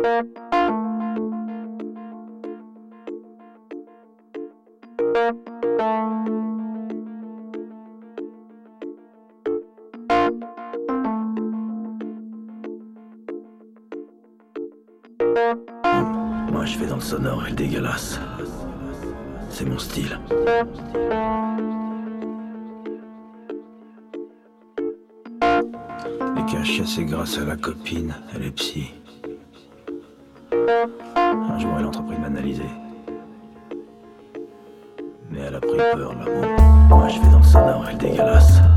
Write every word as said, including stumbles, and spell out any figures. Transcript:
Moi je vais dans le sonore et le dégueulasse. C'est mon style. Les cachets, c'est grâce à la copine, elle est psy. Un jour elle a entrepris de m'analyser. Mais elle a pris peur, l'amour. Moi je vais dans le sonore et le dégueulasse.